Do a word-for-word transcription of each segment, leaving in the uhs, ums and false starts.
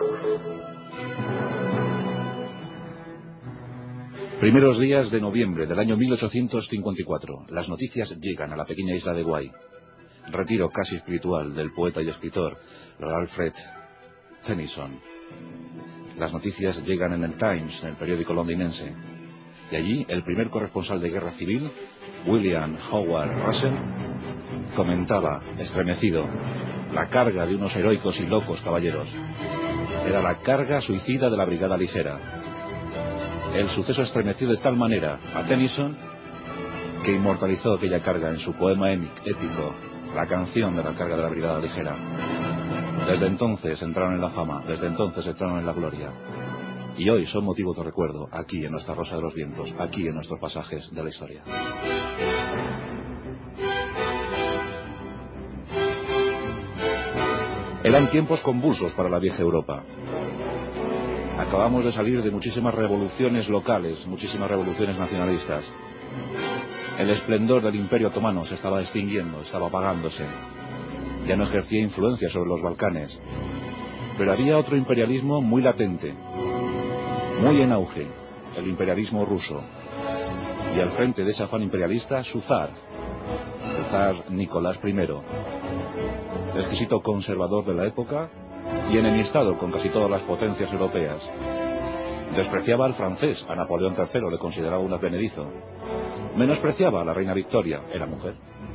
Primeros días de noviembre del año mil ochocientos cincuenta y cuatro. Las noticias llegan a la pequeña isla de Guay. Retiro casi espiritual del poeta y escritor Alfred Tennyson. Las noticias llegan en el Times, en el periódico londinense. Y allí el primer corresponsal de guerra civil, William Howard Russell, comentaba, estremecido, la carga de unos heroicos y locos caballeros. Era la carga suicida de la Brigada Ligera. El suceso estremeció de tal manera a Tennyson que inmortalizó aquella carga en su poema épico, la canción de la carga de la Brigada Ligera. Desde entonces entraron en la fama, desde entonces entraron en la gloria. Y hoy son motivos de recuerdo, aquí en nuestra Rosa de los Vientos, aquí en nuestros pasajes de la historia. Eran tiempos convulsos para la vieja Europa. Acabamos de salir de muchísimas revoluciones locales, muchísimas revoluciones nacionalistas. El esplendor del Imperio Otomano se estaba extinguiendo, estaba apagándose. Ya no ejercía influencia sobre los Balcanes. Pero había otro imperialismo muy latente, muy en auge, el imperialismo ruso. Y al frente de ese afán imperialista, su zar, el zar Nicolás primero, exquisito conservador de la época y enemistado con casi todas las potencias europeas. Despreciaba al francés, a Napoleón tercero, le consideraba un advenedizo. Menospreciaba a la reina Victoria, era mujer.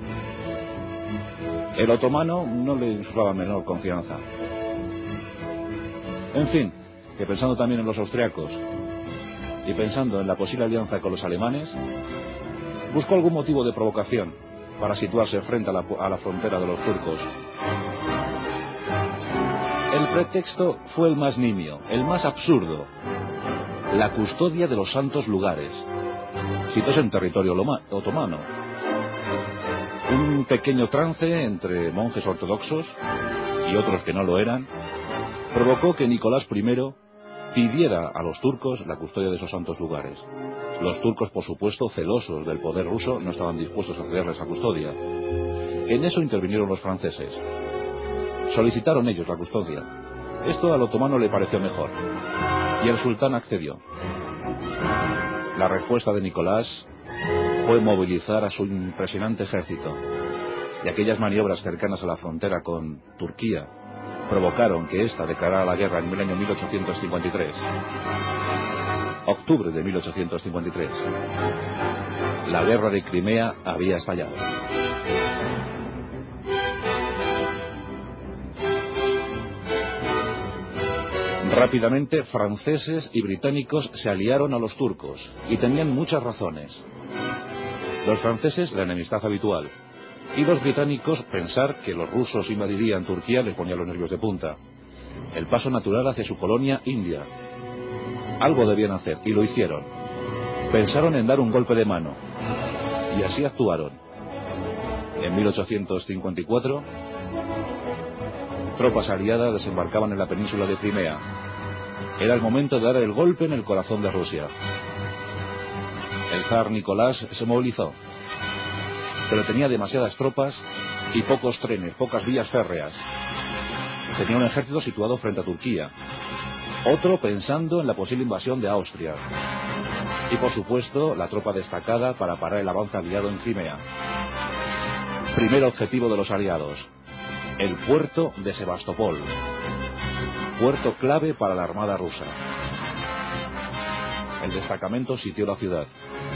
El otomano no le inspiraba menor confianza. En fin, que pensando también en los austriacos y pensando en la posible alianza con los alemanes, buscó algún motivo de provocación para situarse frente a la, a la frontera de los turcos. El pretexto fue el más nimio, el más absurdo: la custodia de los santos lugares, sitios en territorio otomano. Un pequeño trance entre monjes ortodoxos y otros que no lo eran provocó que Nicolás primero pidiera a los turcos la custodia de esos santos lugares. Los turcos, por supuesto, celosos del poder ruso, no estaban dispuestos a cederles esa custodia. En eso intervinieron los franceses. Solicitaron ellos la custodia. Esto al otomano le pareció mejor, y el sultán accedió. La respuesta de Nicolás fue movilizar a su impresionante ejército, y aquellas maniobras cercanas a la frontera con Turquía provocaron que ésta declarara la guerra en el año mil ochocientos cincuenta y tres. Octubre de mil ochocientos cincuenta y tres. La guerra de Crimea había estallado. Rápidamente, franceses y británicos se aliaron a los turcos, y tenían muchas razones. Los franceses, la enemistad habitual, y los británicos, pensar que los rusos invadirían Turquía les ponía los nervios de punta. El paso natural hacia su colonia India. Algo debían hacer, y lo hicieron. Pensaron en dar un golpe de mano, y así actuaron. En mil ochocientos cincuenta y cuatro, tropas aliadas desembarcaban en la península de Crimea. Era el momento de dar el golpe en el corazón de Rusia. El zar Nicolás se movilizó, pero tenía demasiadas tropas y pocos trenes, pocas vías férreas. Tenía un ejército situado frente a Turquía, otro pensando en la posible invasión de Austria, y por supuesto la tropa destacada para parar el avance aliado en Crimea. Primer objetivo de los aliados: el puerto de Sebastopol, puerto clave para la armada rusa. El destacamento sitió la ciudad.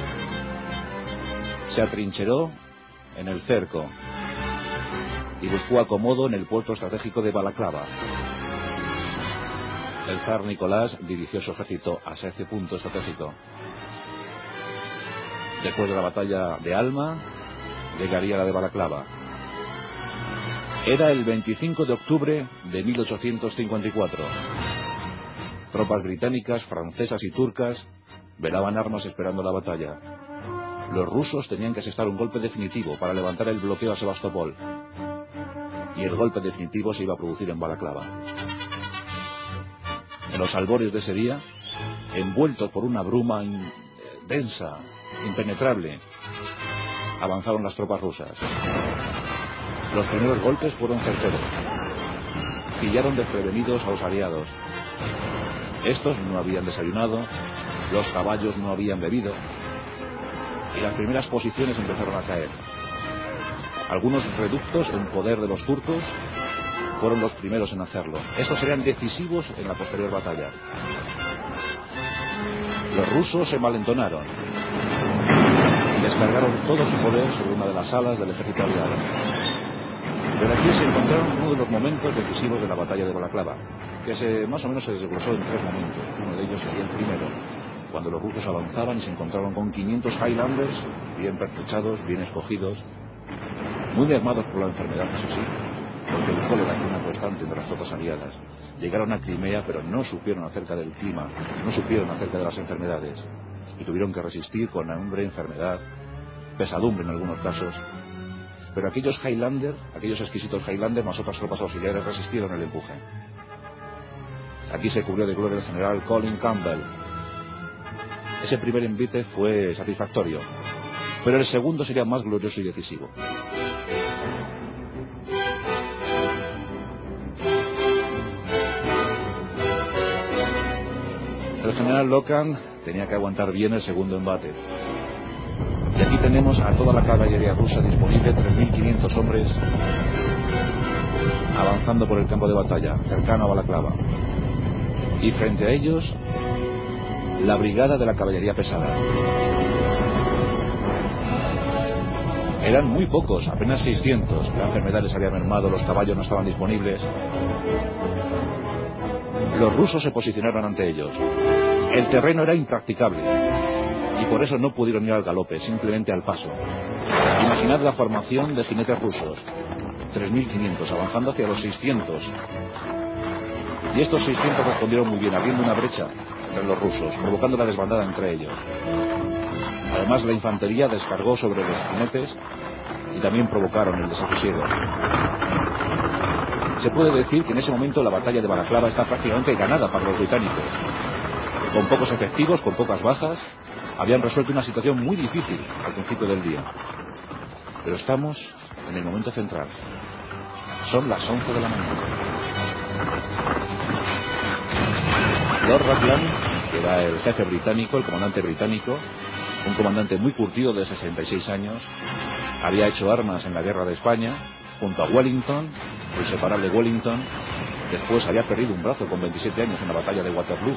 Se atrincheró en el cerco y buscó acomodo en el puerto estratégico de Balaclava. El zar Nicolás dirigió su ejército hacia ese punto estratégico. Después de la batalla de Alma, llegaría la de Balaclava. Era el veinticinco de octubre de mil ochocientos cincuenta y cuatro. Tropas británicas, francesas y turcas velaban armas esperando la batalla. Los rusos tenían que asestar un golpe definitivo para levantar el bloqueo a Sebastopol. Y el golpe definitivo se iba a producir en Balaclava. En los albores de ese día, envueltos por una bruma in- densa, impenetrable, avanzaron las tropas rusas. Los primeros golpes fueron certeros. pillaron desprevenidos a los aliados. Estos no habían desayunado, los caballos no habían bebido, y las primeras posiciones empezaron a caer. Algunos reductos en poder de los turcos fueron los primeros en hacerlo. Estos serían decisivos en la posterior batalla. Los rusos se envalentonaron y descargaron todo su poder sobre una de las alas del ejército aliado. Pero aquí se encontraron uno de los momentos decisivos de la batalla de Balaclava, que se, más o menos se desglosó en tres momentos. Uno de ellos sería el primero, cuando los rusos avanzaban y se encontraron con quinientos Highlanders bien pertrechados, bien escogidos, muy mermados por la enfermedad, eso sí, porque el cólera fue una constante entre las tropas aliadas. Llegaron a Crimea, pero no supieron acerca del clima, no supieron acerca de las enfermedades, y tuvieron que resistir con hambre, enfermedad, pesadumbre en algunos casos. Pero aquellos Highlander, aquellos exquisitos Highlander, más otras tropas auxiliares, resistieron el empuje. Aquí se cubrió de gloria el general Colin Campbell. Ese primer envite fue satisfactorio, pero el segundo sería más glorioso y decisivo. El general Locan tenía que aguantar bien el segundo embate. Y aquí tenemos a toda la caballería rusa disponible, tres mil quinientos hombres, avanzando por el campo de batalla, cercano a Balaclava. Y frente a ellos, la brigada de la caballería pesada. Eran muy pocos, apenas seiscientos. La enfermedad les había mermado, los caballos no estaban disponibles. Los rusos se posicionaron ante ellos. El terreno era impracticable y por eso no pudieron ir al galope, simplemente al paso. Imaginad la formación de jinetes rusos, tres mil quinientos, avanzando hacia los seiscientos. Y estos seiscientos respondieron muy bien, abriendo una brecha entre los rusos, provocando la desbandada entre ellos. Además, la infantería descargó sobre los jinetes y también provocaron el desasosiego. Se puede decir que en ese momento la batalla de Balaclava está prácticamente ganada para los británicos. Con pocos efectivos, con pocas bajas, habían resuelto una situación muy difícil al principio del día. Pero estamos en el momento central. Son las once de la mañana. Lord Raglan, que era el jefe británico, el comandante británico, un comandante muy curtido de sesenta y seis años, había hecho armas en la guerra de España, junto a Wellington, el inseparable Wellington. Después había perdido un brazo con veintisiete años en la batalla de Waterloo.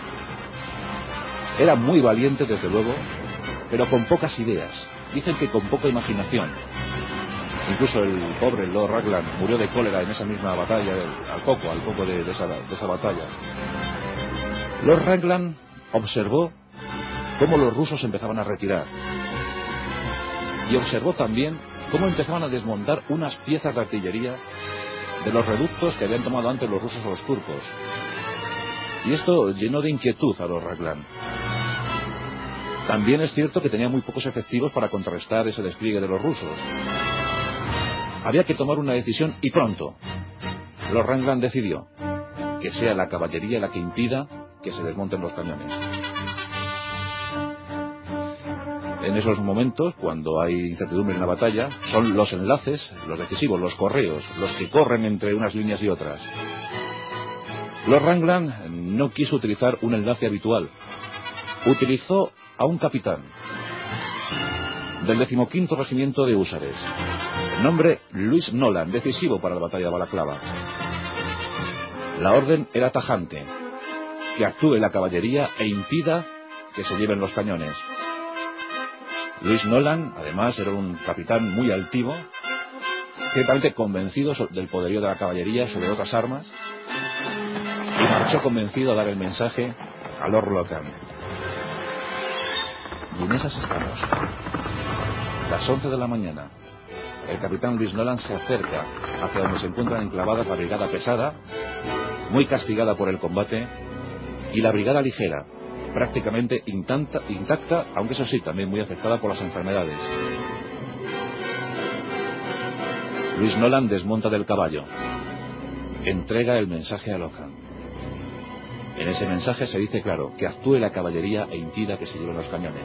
Era muy valiente, desde luego, pero con pocas ideas. Dicen que con poca imaginación. Incluso el pobre Lord Raglan murió de cólera en esa misma batalla, al poco, al poco de, de, esa, de esa batalla. Lord Raglan observó cómo los rusos empezaban a retirar. Y observó también cómo empezaban a desmontar unas piezas de artillería de los reductos que habían tomado antes los rusos a los turcos. Y esto llenó de inquietud a Lord Raglan. También es cierto que tenía muy pocos efectivos para contrarrestar ese despliegue de los rusos. Había que tomar una decisión y pronto. Lord Raglan decidió que sea la caballería la que impida que se desmonten los cañones. En esos momentos, cuando hay incertidumbre en la batalla, son los enlaces, los decisivos, los correos, los que corren entre unas líneas y otras. Lord Raglan no quiso utilizar un enlace habitual. Utilizó a un capitán del decimoquinto regimiento de húsares, el nombre Louis Nolan, decisivo para la batalla de Balaclava. La orden era tajante: que actúe la caballería e impida que se lleven los cañones. Louis Nolan, además, era un capitán muy altivo, ciertamente convencido del poderío de la caballería sobre otras armas, y marchó convencido a dar el mensaje a Lord Locan. Y en esas estamos. Las once de la mañana. El capitán Louis Nolan se acerca hacia donde se encuentran enclavadas la brigada pesada, muy castigada por el combate, y la brigada ligera, prácticamente intacta, intacta, aunque eso sí, también muy afectada por las enfermedades. Louis Nolan desmonta del caballo, entrega el mensaje a Locan. En ese mensaje se dice claro que actúe la caballería e impida que se lleven los cañones.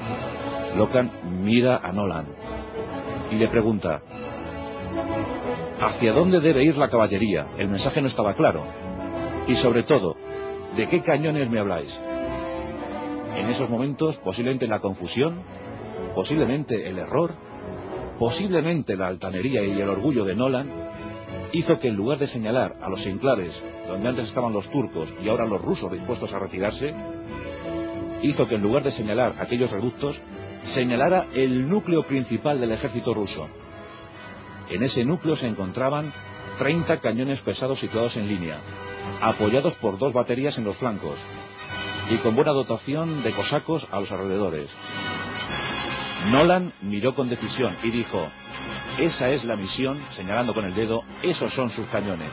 Locan mira a Nolan y le pregunta: ¿Hacia dónde debe ir la caballería? El mensaje no estaba claro. Y sobre todo, ¿de qué cañones me habláis? En esos momentos, posiblemente la confusión, posiblemente el error, posiblemente la altanería y el orgullo de Nolan, hizo que en lugar de señalar a los enclaves donde antes estaban los turcos y ahora los rusos dispuestos a retirarse, hizo que en lugar de señalar aquellos reductos, señalara el núcleo principal del ejército ruso. En ese núcleo se encontraban treinta cañones pesados situados en línea, apoyados por dos baterías en los flancos y con buena dotación de cosacos a los alrededores. Nolan miró con decisión y dijo: esa es la misión, señalando con el dedo, esos son sus cañones.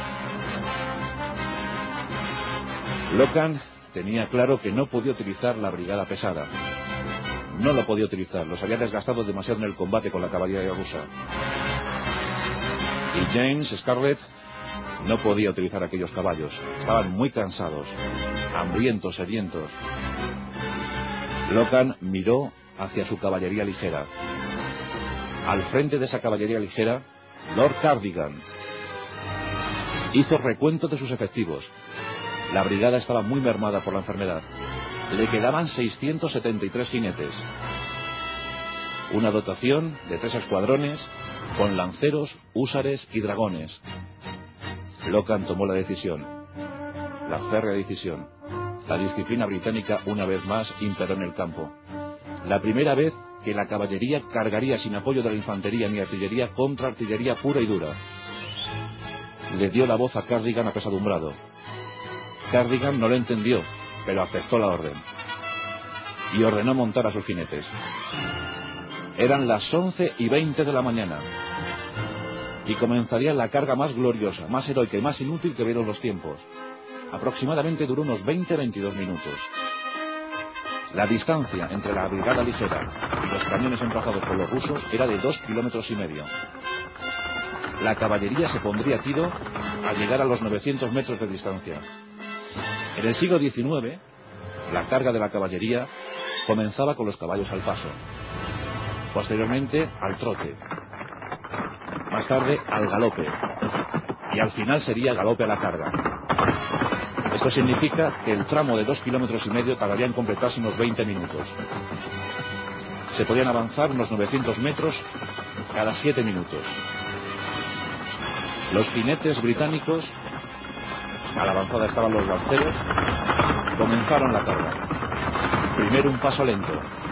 Locan tenía claro que no podía utilizar la brigada pesada. No lo podía utilizar, los había desgastado demasiado en el combate con la caballería rusa. Y James Scarlett no podía utilizar aquellos caballos. Estaban muy cansados, hambrientos, sedientos. Locan miró hacia su caballería ligera. Al frente de esa caballería ligera, Lord Cardigan hizo recuento de sus efectivos. La brigada estaba muy mermada por la enfermedad. Le quedaban seiscientos setenta y tres jinetes. Una dotación de tres escuadrones con lanceros, húsares y dragones. Locan tomó la decisión, la férrea decisión. La disciplina británica una vez más imperó en el campo. La primera vez que la caballería cargaría sin apoyo de la infantería ni artillería contra artillería pura y dura. Le dio la voz a Cardigan apesadumbrado. Cardigan no lo entendió, pero aceptó la orden y ordenó montar a sus jinetes. Eran las once y veinte de la mañana y comenzaría la carga más gloriosa, más heroica y más inútil que vieron los tiempos. Aproximadamente duró unos veinte a veintidós minutos. La distancia entre la brigada ligera y los cañones emplazados por los rusos era de dos kilómetros y medio. La caballería se pondría a tiro al llegar a los novecientos metros de distancia. En el siglo diecinueve, la carga de la caballería comenzaba con los caballos al paso, posteriormente al trote, más tarde al galope, y al final sería galope a la carga. Esto significa que el tramo de dos kilómetros y medio tardaría en completarse unos veinte minutos. Se podían avanzar unos novecientos metros cada siete minutos. Los jinetes británicos, a la avanzada estaban los lanceros, comenzaron la carga. Primero un paso lento.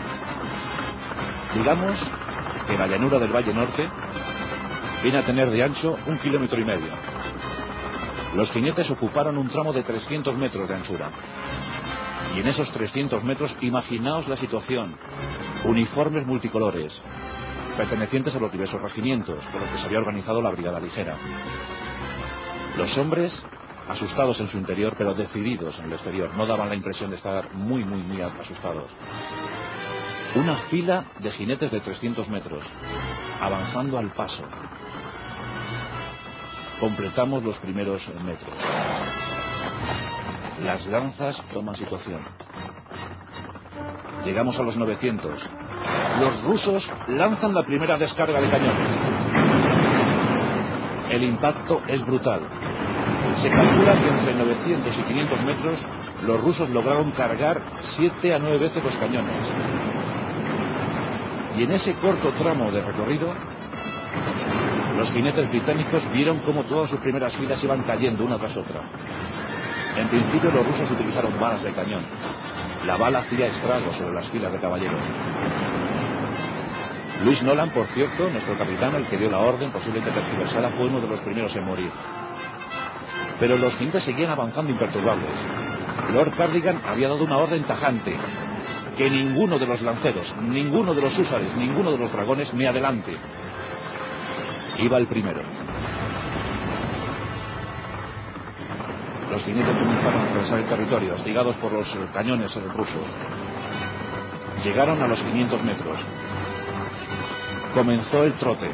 Digamos que la llanura del Valle Norte viene a tener de ancho un kilómetro y medio. Los jinetes ocuparon un tramo de trescientos metros de anchura. Y en esos trescientos metros, imaginaos la situación. Uniformes multicolores, pertenecientes a los diversos regimientos con los que se había organizado la brigada ligera. Los hombres, asustados en su interior, pero decididos en el exterior, no daban la impresión de estar muy, muy, muy asustados. Una fila de jinetes de trescientos metros, avanzando al paso. Completamos los primeros metros. Las lanzas toman situación. Llegamos a los novecientos. Los rusos lanzan la primera descarga de cañones. El impacto es brutal. Se calcula que entre novecientos y quinientos metros los rusos lograron cargar siete a nueve veces los cañones. Y en ese corto tramo de recorrido, los jinetes británicos vieron cómo todas sus primeras filas iban cayendo una tras otra. En principio los rusos utilizaron balas de cañón. La bala hacía estragos sobre las filas de caballeros. Louis Nolan, por cierto, nuestro capitán, el que dio la orden, posiblemente tergiversada, fue uno de los primeros en morir. Pero los jinetes seguían avanzando imperturbables. Lord Cardigan había dado una orden tajante: que ninguno de los lanceros, ninguno de los húsares, ninguno de los dragones me adelante. Iba el primero. Los jinetes comenzaron a atravesar el territorio, hostigados por los cañones rusos. Llegaron a los quinientos metros. Comenzó el trote.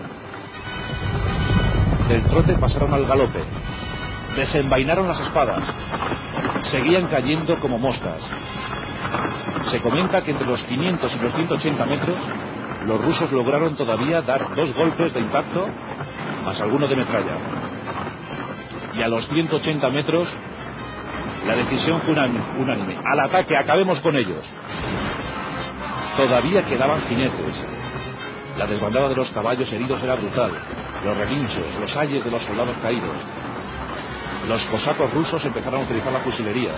Del trote pasaron al galope. Desenvainaron las espadas. Seguían cayendo como moscas. Se comenta que entre los quinientos y los ciento ochenta metros, los rusos lograron todavía dar dos golpes de impacto más alguno de metralla. Y a los ciento ochenta metros, la decisión fue unánime. Al ataque, acabemos con ellos. Todavía quedaban jinetes. La desbandada de los caballos heridos era brutal. Los relinchos, los ayes de los soldados caídos. Los cosacos rusos empezaron a utilizar la fusilería.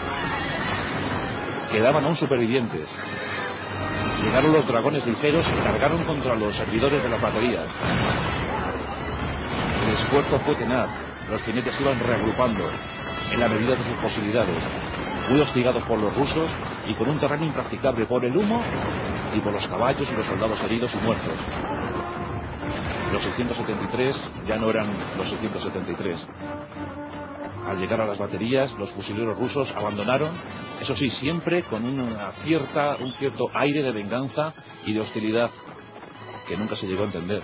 Quedaban aún supervivientes. Llegaron los dragones ligeros y cargaron contra los servidores de las baterías. El esfuerzo fue tenaz. Los jinetes iban reagrupando en la medida de sus posibilidades, muy hostigados por los rusos y con un terreno impracticable por el humo y por los caballos y los soldados heridos y muertos. Los seiscientos setenta y tres ya no eran los seiscientos setenta y tres. Al llegar a las baterías, los fusileros rusos abandonaron, eso sí, siempre con una cierta, un cierto aire de venganza y de hostilidad que nunca se llegó a entender.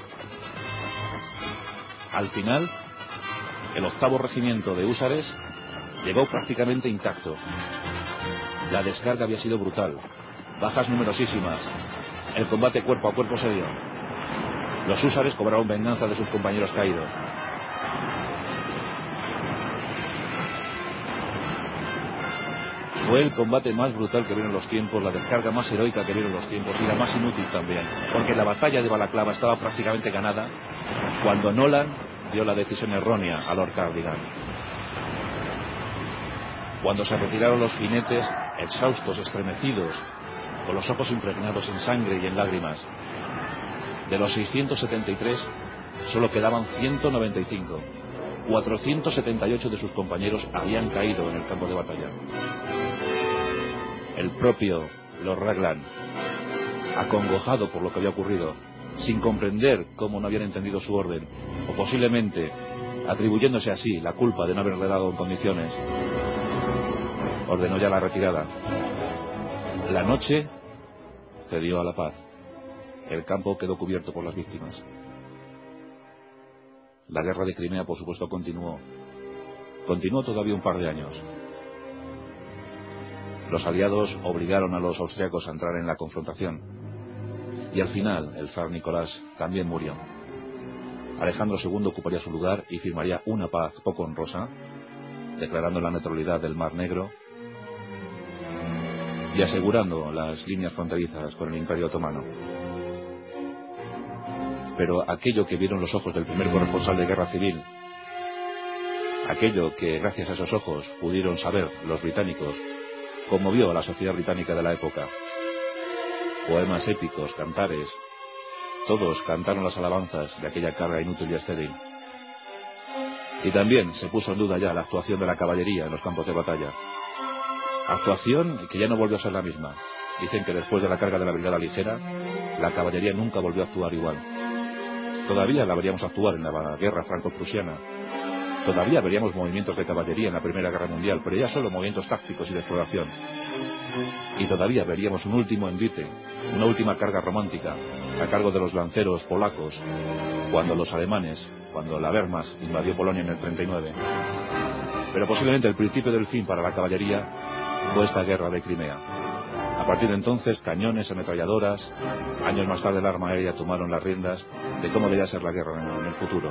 Al final, el octavo regimiento de húsares llegó prácticamente intacto. La descarga había sido brutal, bajas numerosísimas, el combate cuerpo a cuerpo se dio. Los húsares cobraron venganza de sus compañeros caídos. Fue el combate más brutal que vieron los tiempos, la descarga más heroica que vieron los tiempos y la más inútil también, porque la batalla de Balaclava estaba prácticamente ganada cuando Nolan dio la decisión errónea a Lord Cardigan. Cuando se retiraron los jinetes, exhaustos, estremecidos, con los ojos impregnados en sangre y en lágrimas, de los seiscientos setenta y tres solo quedaban ciento noventa y cinco. cuatrocientos setenta y ocho de sus compañeros habían caído en el campo de batalla. El propio Lord Raglan, acongojado por lo que había ocurrido, sin comprender cómo no habían entendido su orden, o posiblemente atribuyéndose así la culpa de no haberle dado en condiciones, ordenó ya la retirada. La noche cedió a la paz. El campo quedó cubierto por las víctimas. La guerra de Crimea, por supuesto, continuó. Continuó todavía un par de años. Los aliados obligaron a los austriacos a entrar en la confrontación. Y al final, el zar Nicolás también murió. Alejandro segundo ocuparía su lugar y firmaría una paz poco honrosa, declarando la neutralidad del Mar Negro y asegurando las líneas fronterizas con el Imperio Otomano. Pero aquello que vieron los ojos del primer corresponsal de guerra civil, aquello que gracias a esos ojos pudieron saber los británicos, conmovió a la sociedad británica de la época. Poemas épicos, cantares, todos cantaron las alabanzas de aquella carga inútil y estéril. Y también se puso en duda ya la actuación de la caballería en los campos de batalla. Actuación que ya no volvió a ser la misma. Dicen que después de la carga de la brigada ligera, la caballería nunca volvió a actuar igual. Todavía la veríamos actuar en la guerra franco-prusiana. Todavía veríamos movimientos de caballería en la Primera Guerra Mundial, pero ya solo movimientos tácticos y de exploración. Y todavía veríamos un último envite, una última carga romántica, a cargo de los lanceros polacos, cuando los alemanes, cuando la Wehrmacht invadió Polonia en el treinta y nueve. Pero posiblemente el principio del fin para la caballería fue esta guerra de Crimea. A partir de entonces, cañones, ametralladoras, años más tarde el arma aérea tomaron las riendas de cómo debía ser la guerra en el futuro.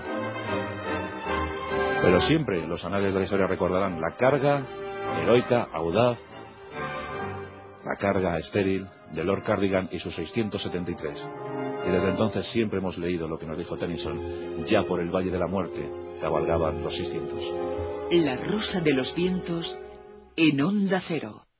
Pero siempre los anales de la historia recordarán la carga heroica, audaz, la carga estéril de Lord Cardigan y sus seiscientos setenta y tres. Y desde entonces siempre hemos leído lo que nos dijo Tennyson: ya por el Valle de la Muerte cabalgaban los seiscientos. La Rosa de los Vientos en Onda Cero.